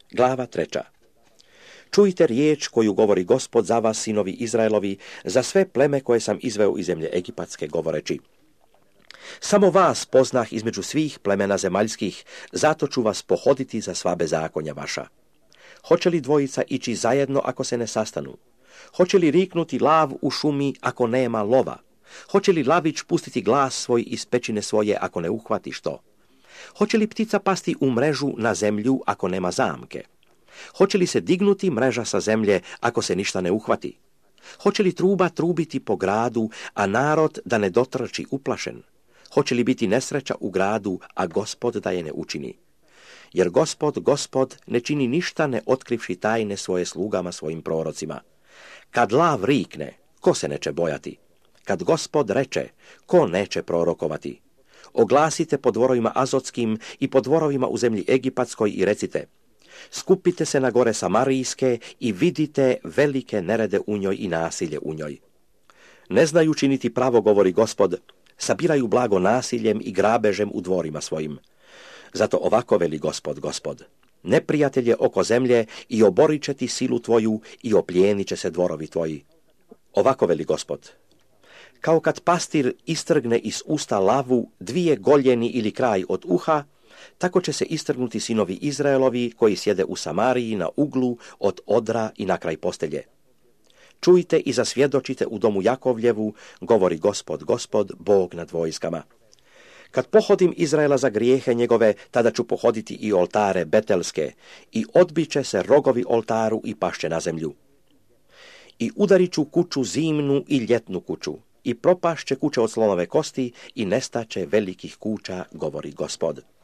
Glava 3. Čujte riječ koju govori Gospod za vas, sinovi Izraelovi, za sve pleme koje sam izveo iz zemlje egipatske, govoreći: Samo vas poznah između svih plemena zemaljskih, zato ću vas pohoditi za sva bezakonja vaša. Hoće li dvojica ići zajedno ako se ne sastanu? Hoće li riknuti lav u šumi ako nema lova? Hoće li lavić pustiti glas svoj iz pećine svoje ako ne uhvati što? Hoće li ptica pasti u mrežu na zemlju ako nema zamke? Hoće li se dignuti mreža sa zemlje ako se ništa ne uhvati? Hoće li truba trubiti po gradu, a narod da ne dotrči uplašen? Hoće li biti nesreća u gradu, a Gospod da je ne učini? Jer Gospod ne čini ništa ne otkrivši tajne svoje slugama, svojim prorocima. Kad lav rikne, ko se neće bojati? Kad Gospod reče, ko neće prorokovati? Oglasite po dvorovima Azotskim i po dvorovima u zemlji Egipatskoj i recite: Skupite se na gore Samarijske i vidite velike nerede u njoj i nasilje u njoj. Ne znaju činiti pravo, govori Gospod, sabiraju blago nasiljem i grabežem u dvorima svojim. Zato ovako veli Gospod: neprijatelj je oko zemlje i oborit će ti silu tvoju i oplijenit će se dvorovi tvoji. Ovako veli Gospod: kao kad pastir istrgne iz usta lavu 2 goljeni ili kraj od uha, tako će se istrgnuti sinovi Izraelovi koji sjede u Samariji na uglu od odra i na kraj postelje. Čujte i zasvjedočite u domu Jakovljevu, govori Gospod, Bog nad vojskama. Kad pohodim Izraela za grijehe njegove, tada ću pohoditi i oltare betelske i odbit će se rogovi oltaru i pašće na zemlju. I udarit ću kuću zimnu i ljetnu kuću i propašće kuće od slonove kosti i nestaće velikih kuća, govori Gospod.